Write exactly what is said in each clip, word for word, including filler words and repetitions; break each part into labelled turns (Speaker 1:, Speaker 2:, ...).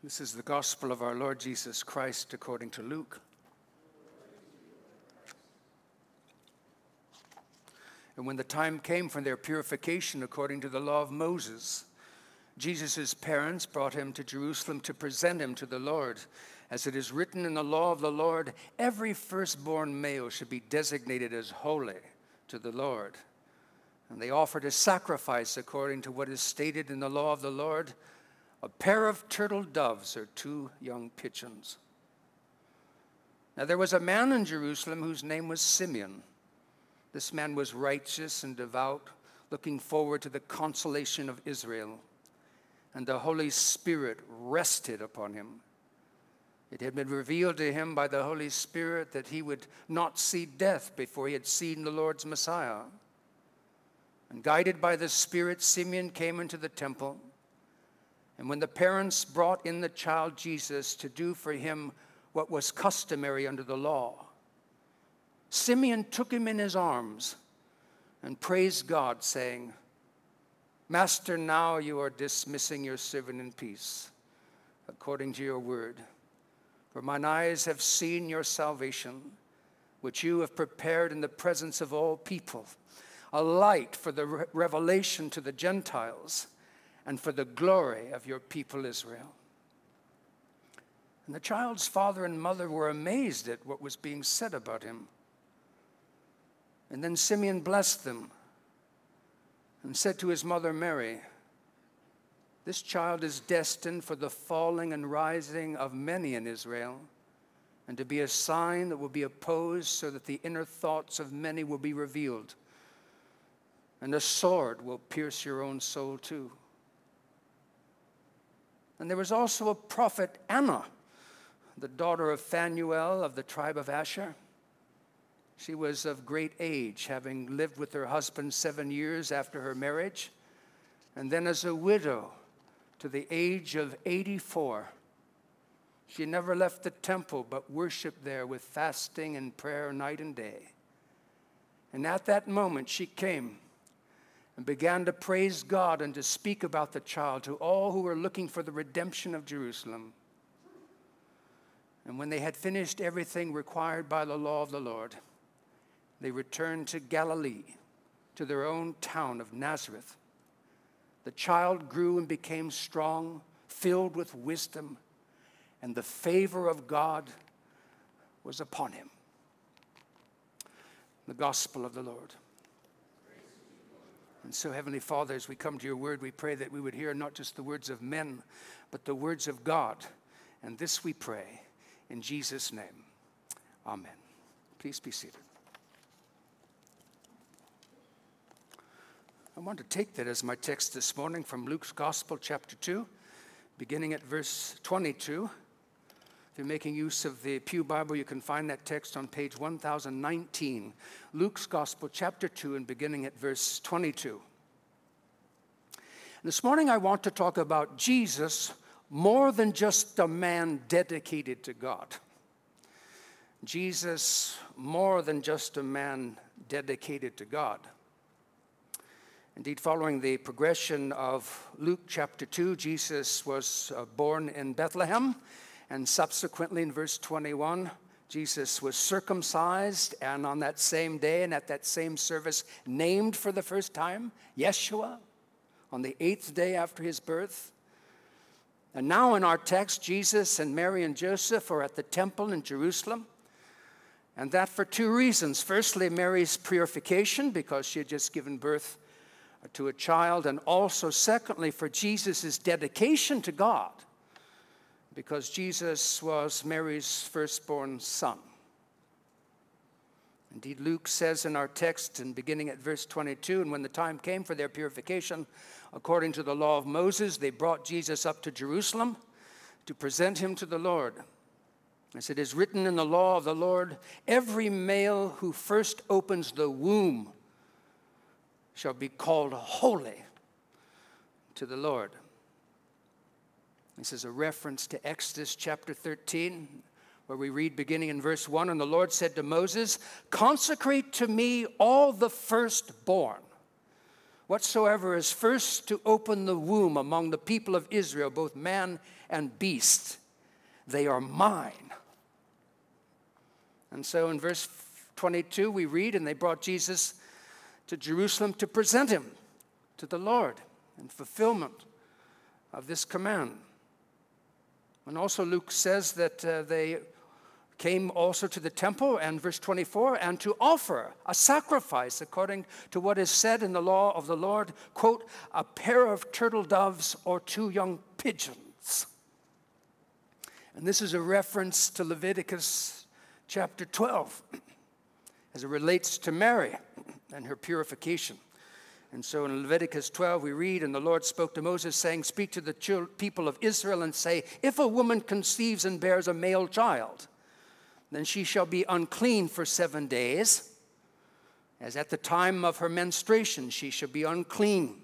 Speaker 1: This is the gospel of our Lord Jesus Christ according to Luke. And when the time came for their purification according to the law of Moses, Jesus' parents brought him to Jerusalem to present him to the Lord. As it is written in the law of the Lord, every firstborn male should be designated as holy to the Lord. And they offered a sacrifice according to what is stated in the law of the Lord, a pair of turtle doves or two young pigeons. Now there was a man in Jerusalem whose name was Simeon. This man was righteous and devout, looking forward to the consolation of Israel. And the Holy Spirit rested upon him. It had been revealed to him by the Holy Spirit that he would not see death before he had seen the Lord's Messiah. And guided by the Spirit, Simeon came into the temple. And when the parents brought in the child Jesus to do for him what was customary under the law, Simeon took him in his arms and praised God, saying, "Master, now you are dismissing your servant in peace, according to your word. For mine eyes have seen your salvation, which you have prepared in the presence of all people, a light for the re- revelation to the Gentiles, and for the glory of your people Israel." And the child's father and mother were amazed at what was being said about him. And then Simeon blessed them and said to his mother Mary, "This child is destined for the falling and rising of many in Israel, and to be a sign that will be opposed, so that the inner thoughts of many will be revealed. And a sword will pierce your own soul too." And there was also a prophet, Anna, the daughter of Phanuel of the tribe of Asher. She was of great age, having lived with her husband seven years after her marriage, and then as a widow to the age of eighty-four. She never left the temple, but worshiped there with fasting and prayer night and day. And at that moment she came and began to praise God and to speak about the child to all who were looking for the redemption of Jerusalem. And when they had finished everything required by the law of the Lord, they returned to Galilee, to their own town of Nazareth. The child grew and became strong, filled with wisdom, and the favor of God was upon him. The gospel of the Lord. And so, Heavenly Father, as we come to your word, we pray that we would hear not just the words of men, but the words of God. And this we pray in Jesus' name. Amen. Please be seated. I want to take that as my text this morning from Luke's Gospel, chapter two, beginning at verse twenty-two. If you're making use of the Pew Bible, you can find that text on page one thousand nineteen. Luke's Gospel, chapter two, and beginning at verse twenty-two. And this morning I want to talk about Jesus more than just a man dedicated to God. Jesus more than just a man dedicated to God. Indeed, following the progression of Luke chapter two, Jesus was uh, born in Bethlehem. And subsequently, in verse twenty-one, Jesus was circumcised, and on that same day and at that same service, named for the first time, Yeshua, on the eighth day after his birth. And now in our text, Jesus and Mary and Joseph are at the temple in Jerusalem, and that for two reasons. Firstly, Mary's purification, because she had just given birth to a child, and also, secondly, for Jesus' dedication to God, because Jesus was Mary's firstborn son. Indeed, Luke says in our text, and beginning at verse twenty-two, "And when the time came for their purification, according to the law of Moses, they brought Jesus up to Jerusalem to present him to the Lord. As it is written in the law of the Lord, every male who first opens the womb shall be called holy to the Lord." This is a reference to Exodus chapter thirteen, where we read beginning in verse one, "And the Lord said to Moses, 'Consecrate to me all the firstborn whatsoever is first to open the womb among the people of Israel, both man and beast, they are mine. And so in verse twenty-two we read, and they brought Jesus to Jerusalem to present him to the Lord in fulfillment of this command. And also Luke says that uh, they came also to the temple, and verse twenty-four, and to offer a sacrifice according to what is said in the law of the Lord, quote, a pair of turtle doves or two young pigeons. And this is a reference to Leviticus chapter twelve as it relates to Mary and her purification. And so in Leviticus twelve we read, and the Lord spoke to Moses, saying, speak to the people of Israel and say, if a woman conceives and bears a male child, then she shall be unclean for seven days. As at the time of her menstruation, she shall be unclean.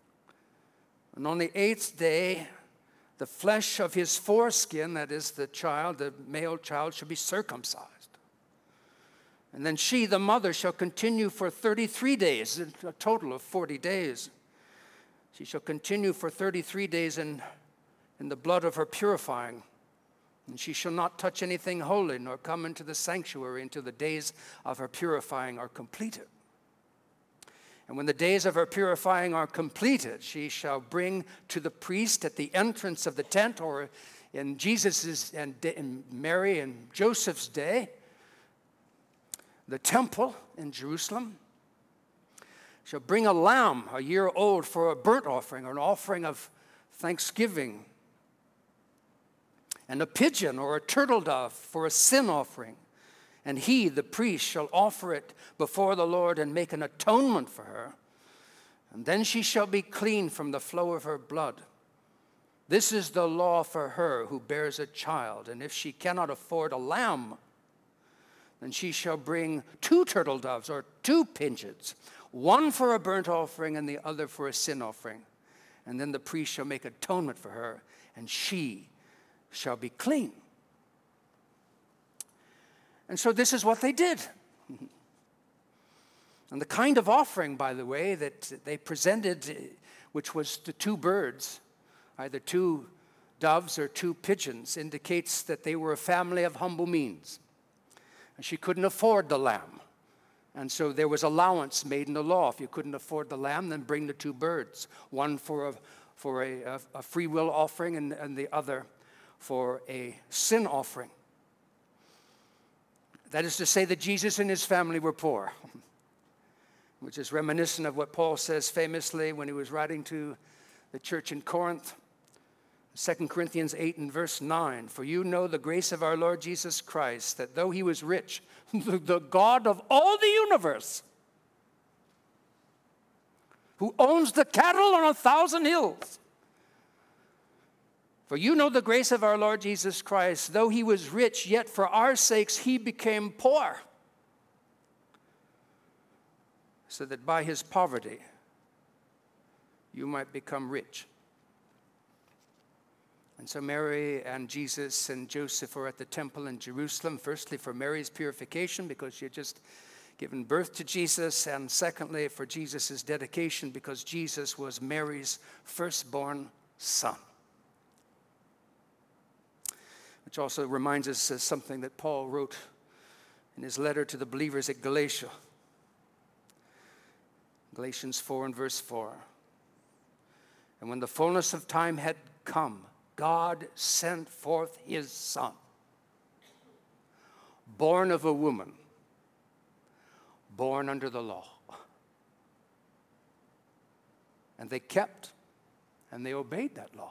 Speaker 1: And on the eighth day, the flesh of his foreskin, that is the child, the male child, shall be circumcised. And then she, the mother, shall continue for thirty-three days, a total of forty days. She shall continue for thirty-three days in, in the blood of her purifying. And she shall not touch anything holy, nor come into the sanctuary until the days of her purifying are completed. And when the days of her purifying are completed, she shall bring to the priest at the entrance of the tent, or in Jesus' and in Mary and Joseph's day, the temple in Jerusalem, shall bring a lamb a year old for a burnt offering, or an offering of thanksgiving, and a pigeon or a turtle dove for a sin offering. And he, the priest, shall offer it before the Lord and make an atonement for her. And then she shall be clean from the flow of her blood. This is the law for her who bears a child. And if she cannot afford a lamb, then she shall bring two turtle doves or two pigeons, one for a burnt offering and the other for a sin offering. And then the priest shall make atonement for her, and she shall be clean. And so this is what they did. And the kind of offering, by the way, that they presented, which was the two birds, either two doves or two pigeons, indicates that they were a family of humble means. And she couldn't afford the lamb. And so there was allowance made in the law. If you couldn't afford the lamb, then bring the two birds, one for a, for a, a, a free will offering and, and the other for a sin offering. That is to say that Jesus and his family were poor, which is reminiscent of what Paul says famously when he was writing to the church in Corinth. Second Corinthians eight and verse nine, for you know the grace of our Lord Jesus Christ, that though he was rich, the God of all the universe, who owns the cattle on a thousand hills, for you know the grace of our Lord Jesus Christ, though he was rich, yet for our sakes he became poor, so that by his poverty you might become rich. And so Mary and Jesus and Joseph are at the temple in Jerusalem, firstly for Mary's purification because she had just given birth to Jesus, and secondly for Jesus' dedication because Jesus was Mary's firstborn son. Which also reminds us of something that Paul wrote in his letter to the believers at Galatia. Galatians four and verse four. And when the fullness of time had come, God sent forth his son, born of a woman, born under the law. And they kept and they obeyed that law.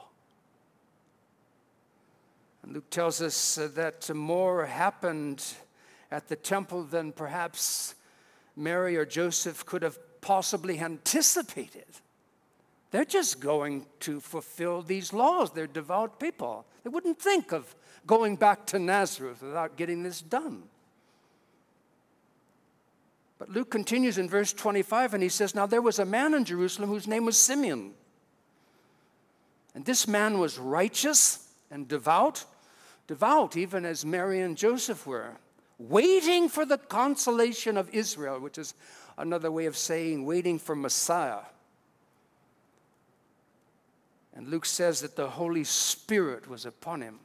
Speaker 1: And Luke tells us uh, that more happened at the temple than perhaps Mary or Joseph could have possibly anticipated. They're just going to fulfill these laws. They're devout people. They wouldn't think of going back to Nazareth without getting this done. But Luke continues in verse twenty-five, and he says, now there was a man in Jerusalem whose name was Simeon. And this man was righteous and devout, devout even as Mary and Joseph were, waiting for the consolation of Israel, which is another way of saying waiting for Messiah. And Luke says that the Holy Spirit was upon him.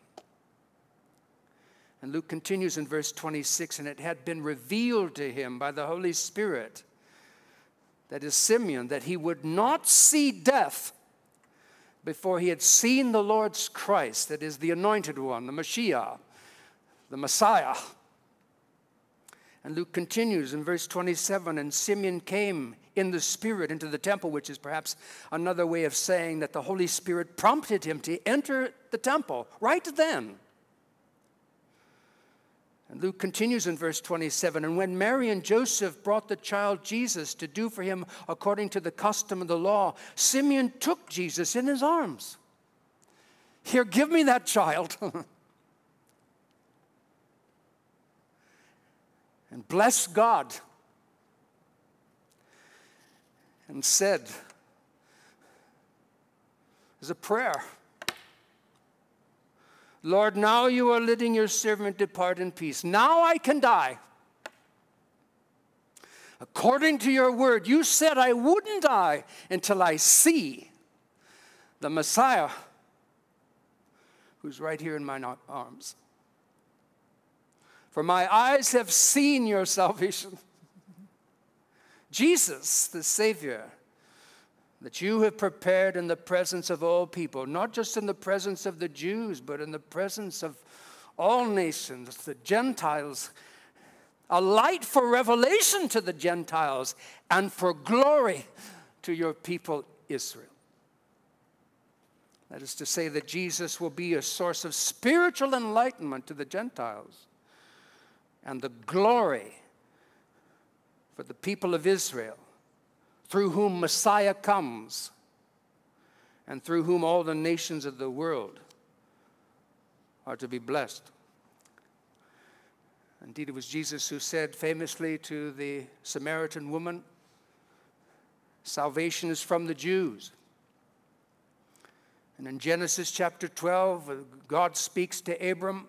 Speaker 1: And Luke continues in verse twenty-six, and it had been revealed to him by the Holy Spirit, that is Simeon, that he would not see death before he had seen the Lord's Christ, that is the Anointed One, the Mashiach, the Messiah. And Luke continues in verse twenty-seven, and Simeon came in the Spirit into the temple, which is perhaps another way of saying that the Holy Spirit prompted him to enter the temple right then. And Luke continues in verse twenty-seven, and when Mary and Joseph brought the child Jesus to do for him according to the custom of the law, Simeon took Jesus in his arms. Here, give me that child. And blessed God and said, as a prayer, Lord, now you are letting your servant depart in peace. Now I can die. According to your word, you said I wouldn't die until I see the Messiah who's right here in my arms. For my eyes have seen your salvation. Jesus, the Savior, that you have prepared in the presence of all people, not just in the presence of the Jews, but in the presence of all nations, the Gentiles, a light for revelation to the Gentiles and for glory to your people Israel. That is to say that Jesus will be a source of spiritual enlightenment to the Gentiles and the glory for the people of Israel, through whom Messiah comes, and through whom all the nations of the world are to be blessed. Indeed, it was Jesus who said famously to the Samaritan woman, salvation is from the Jews. And in Genesis chapter twelve, God speaks to Abram.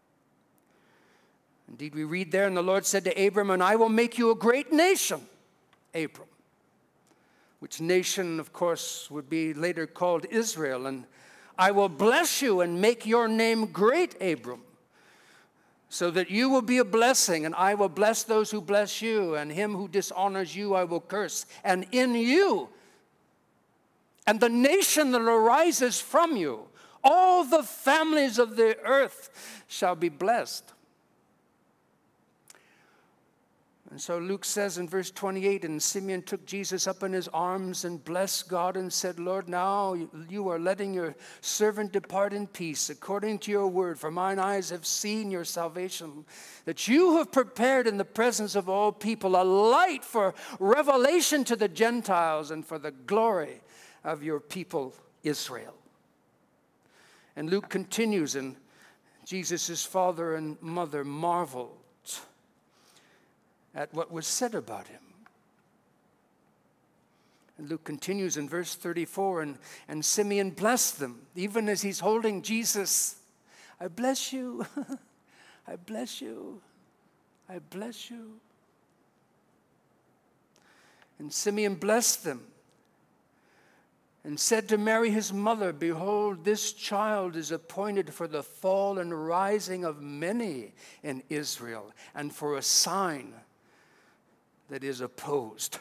Speaker 1: Indeed, we read there, and the Lord said to Abram, and I will make you a great nation, Abram. Which nation, of course, would be later called Israel. And I will bless you and make your name great, Abram, so that you will be a blessing, and I will bless those who bless you, and him who dishonors you I will curse. And in you, and the nation that arises from you, all the families of the earth shall be blessed. And so Luke says in verse twenty-eight, and Simeon took Jesus up in his arms and blessed God and said, Lord, now you are letting your servant depart in peace according to your word, for mine eyes have seen your salvation, that you have prepared in the presence of all people a light for revelation to the Gentiles and for the glory of your people Israel. And Luke continues, and Jesus' father and mother marveled at what was said about him. And Luke continues in verse thirty-four, and, and Simeon blessed them, even as he's holding Jesus. I bless you, I bless you, I bless you. And Simeon blessed them and said to Mary his mother, behold, this child is appointed for the fall and rising of many in Israel, and for a sign that is opposed.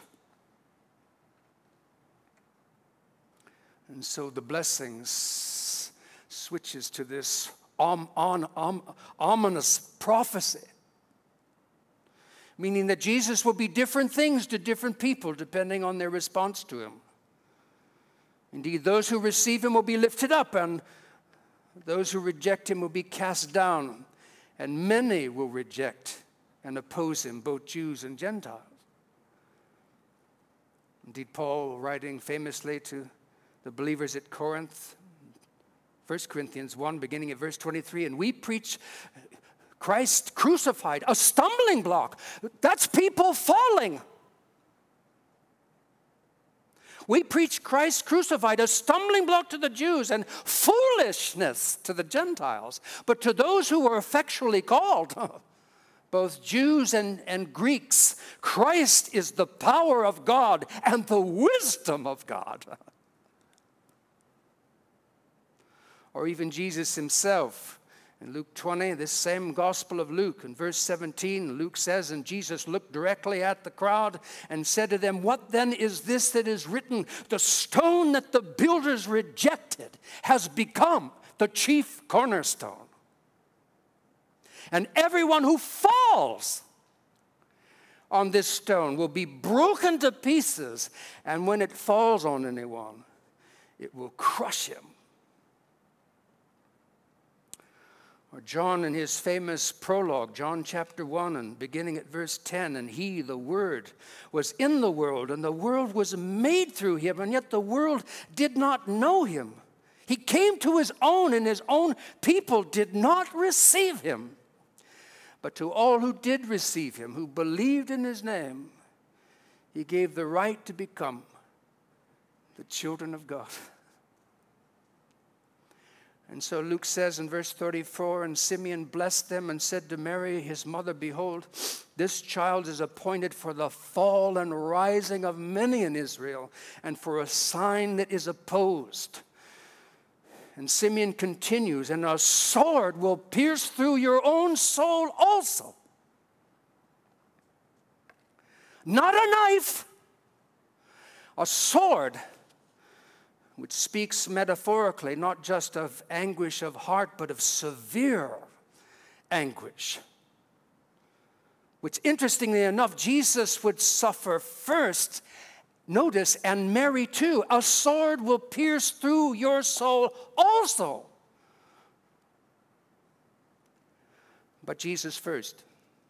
Speaker 1: And so the blessings switches to this om, om, om, ominous prophecy, meaning that Jesus will be different things to different people depending on their response to him. Indeed, those who receive him will be lifted up, and those who reject him will be cast down, and many will reject and oppose him, both Jews and Gentiles. Indeed, Paul, writing famously to the believers at Corinth, First Corinthians one, beginning at verse twenty-three, and we preach Christ crucified, a stumbling block. That's people falling. We preach Christ crucified, a stumbling block to the Jews and foolishness to the Gentiles. But to those who are effectually called, both Jews and, and Greeks, Christ is the power of God and the wisdom of God. Or even Jesus himself. In Luke twenty, this same Gospel of Luke, in verse seventeen, Luke says, "And Jesus looked directly at the crowd and said to them, 'What then is this that is written? The stone that the builders rejected has become the chief cornerstone. And everyone who falls on this stone will be broken to pieces, and when it falls on anyone, it will crush him.'" Or John in his famous prologue, John chapter one, and beginning at verse ten, "And he, the Word, was in the world, and the world was made through him, and yet the world did not know him. He came to his own, and his own people did not receive him. But to all who did receive him, who believed in his name, he gave the right to become the children of God." And so Luke says in verse thirty-four, "And Simeon blessed them and said to Mary, his mother, 'Behold, this child is appointed for the fall and rising of many in Israel, and for a sign that is opposed.' And Simeon continues, 'And a sword will pierce through your own soul also. Not a knife, a sword,' which speaks metaphorically not just of anguish of heart, but of severe anguish. Which, interestingly enough, Jesus would suffer first, notice, and Mary too. A sword will pierce through your soul also. But Jesus first.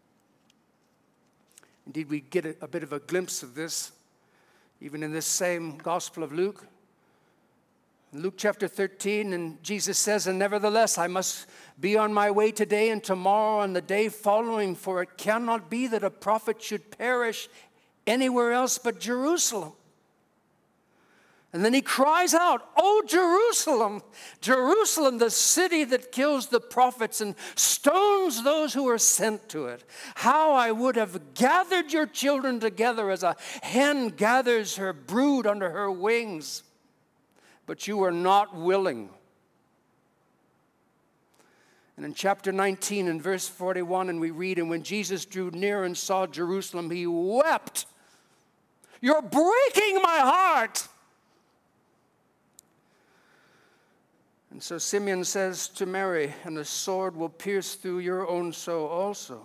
Speaker 1: Indeed, we get a, a bit of a glimpse of this even in this same Gospel of Luke. In Luke chapter thirteen, and Jesus says, "And nevertheless, I must be on my way today and tomorrow and the day following, for it cannot be that a prophet should perish anywhere else but Jerusalem." And then he cries out, "O Jerusalem, Jerusalem, the city that kills the prophets and stones those who are sent to it. How I would have gathered your children together as a hen gathers her brood under her wings. But you were not willing." And in chapter nineteen, in verse forty-one, and we read, "And when Jesus drew near and saw Jerusalem, he wept. 'You're breaking my heart.'" And so Simeon says to Mary, "And a sword will pierce through your own soul also.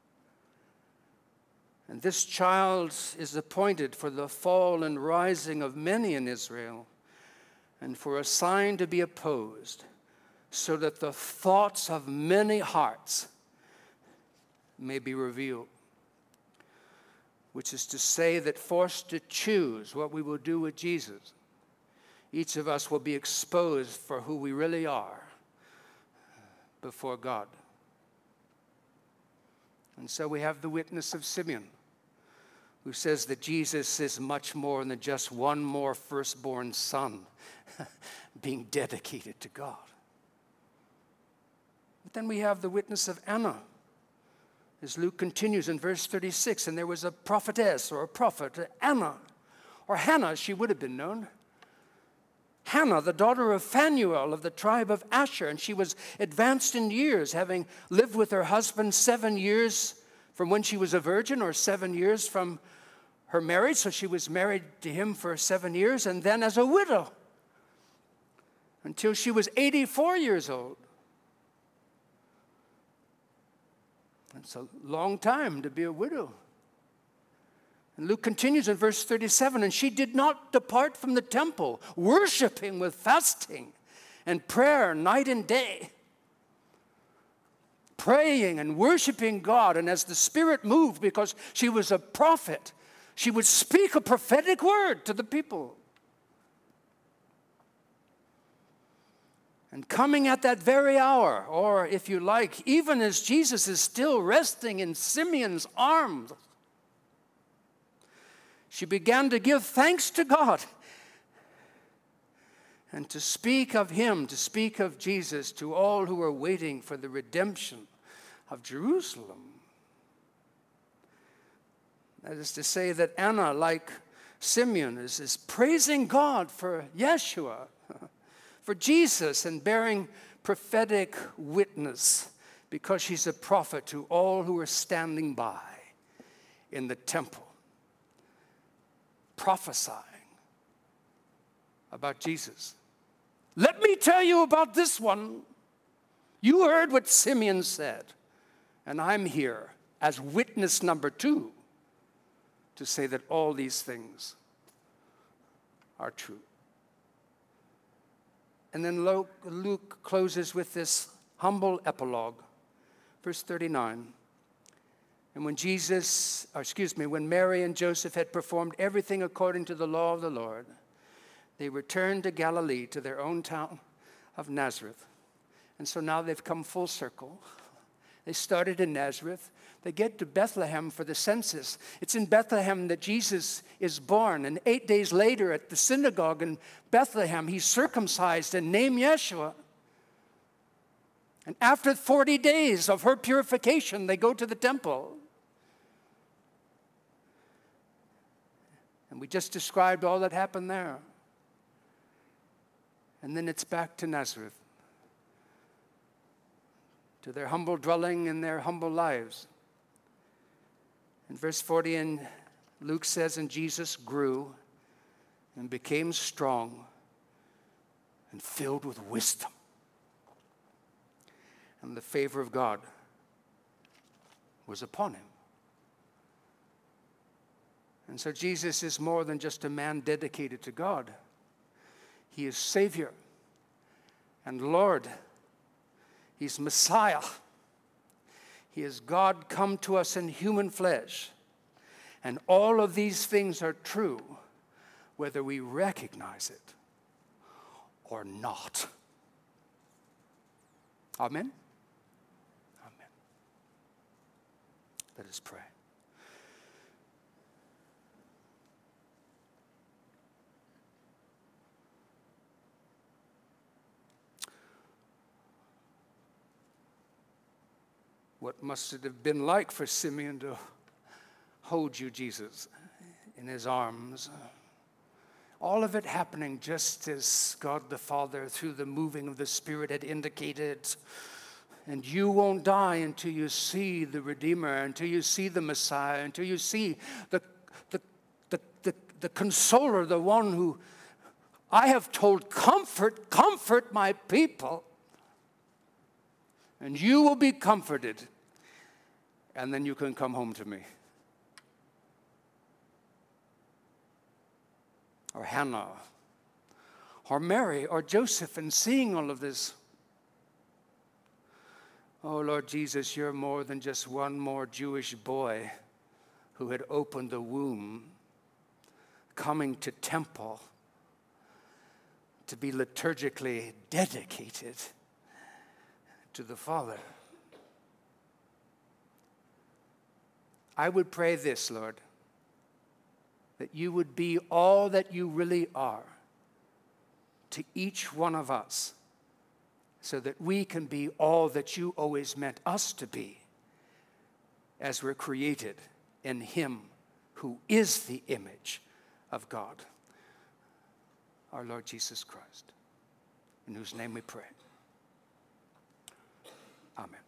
Speaker 1: And this child is appointed for the fall and rising of many in Israel, and for a sign to be opposed, so that the thoughts of many hearts may be revealed." Which is to say that forced to choose what we will do with Jesus, each of us will be exposed for who we really are before God. And so we have the witness of Simeon, who says that Jesus is much more than just one more firstborn son being dedicated to God. But then we have the witness of Anna, as Luke continues in verse thirty-six, "And there was a prophetess," or a prophet, Anna, or Hannah, she would have been known. Hannah, the daughter of Phanuel of the tribe of Asher, and she was advanced in years, having lived with her husband seven years from when she was a virgin, or seven years from her marriage. So she was married to him for seven years, and then as a widow until she was eighty-four years old. It's a long time to be a widow. And Luke continues in verse thirty-seven, "And she did not depart from the temple, worshiping with fasting and prayer night and day." Praying and worshiping God, and as the Spirit moved, because she was a prophet, she would speak a prophetic word to the people. And coming at that very hour, or if you like, even as Jesus is still resting in Simeon's arms, she began to give thanks to God and to speak of him, to speak of Jesus to all who are waiting for the redemption of Jerusalem. That is to say that Anna, like Simeon, is, is praising God for Yeshua, for Jesus and bearing prophetic witness, because she's a prophet to all who are standing by in the temple, prophesying about Jesus. Let me tell you about this one. You heard what Simeon said, and I'm here as witness number two to say that all these things are true. And then Luke closes with this humble epilogue, verse thirty-nine. And when Jesus, or excuse me, when Mary and Joseph had performed everything according to the law of the Lord, they returned to Galilee, to their own town of Nazareth. And so now they've come full circle. They started in Nazareth. They get to Bethlehem for the census. It's in Bethlehem that Jesus is born. And eight days later at the synagogue in Bethlehem, he's circumcised and named Yeshua. And after forty days of her purification, they go to the temple. And we just described all that happened there. And then it's back to Nazareth, to their humble dwelling in their humble lives. In verse forty, and Luke says, and Jesus grew and became strong and filled with wisdom. And the favor of God was upon him. And so Jesus is more than just a man dedicated to God. He is Savior and Lord. He's Messiah. He is God come to us in human flesh. And all of these things are true, whether we recognize it or not. Amen? Amen. Let us pray. What must it have been like for Simeon to hold you, Jesus, in his arms? All of it happening just as God the Father, through the moving of the Spirit, had indicated. And you won't die until you see the Redeemer, until you see the Messiah, until you see the, the, the, the, the Consoler, the one who I have told, comfort, comfort my people. And you will be comforted, and then you can come home to me. Or Hannah, or Mary, or Joseph, and seeing all of this. Oh, Lord Jesus, you're more than just one more Jewish boy who had opened the womb, coming to temple to be liturgically dedicated to the Father. I would pray this, Lord, that you would be all that you really are to each one of us, so that we can be all that you always meant us to be as we're created in him who is the image of God, our Lord Jesus Christ, in whose name we pray. Amen.